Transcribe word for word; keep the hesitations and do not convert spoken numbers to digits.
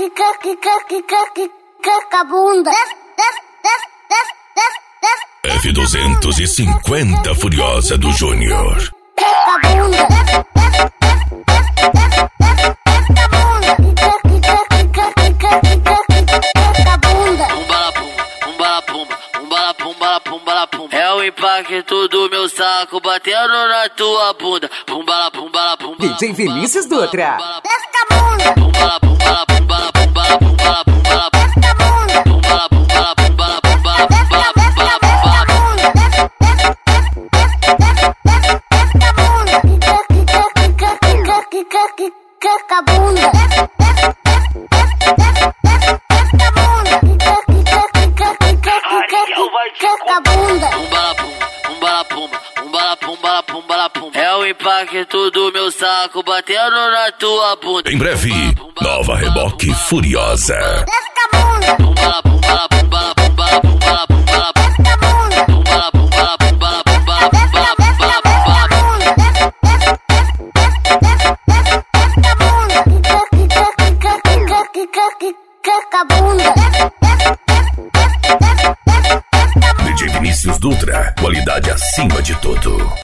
quica, quica, quica, quica a bunda. F duzentos e cinquenta Furiosa do Júnior. Quica a bunda. É o impacto do meu saco batendo na tua bunda. Pumbala, pumbala, pumbala. D J Vinícius Dutra. Desce a bunda. Pumbala, pumbala, pumbala, pumbala, pumbala, pumbala. Desce a bunda. Pumbala, pumbala, pumbala, pumbala, pumbala, pumbala, pumbala. Desce a bunda. Quica, quica, quica, quica, quica a bunda. Desce a bunda. Quica, quica, quica, quica, quica a bunda. Pumbala, pum, pumbala, pumba, pumbala, pumbala, pumbala, pumba. É o impacto do meu saco batendo na tua bunda. Em breve, nova Reboque Furiosa. Desce a bunda. Pumbala, pumbala, pumbala, pumbala, pumbala, pumbala. Desce a bunda. Pumbala, pumbala, pumbala, pumbala, pumbala, pumbala, pumbala. Desce a bunda. Quica, quica, quica, quica, quica a bunda. D J Vinícius Dutra, qualidade acima de tudo.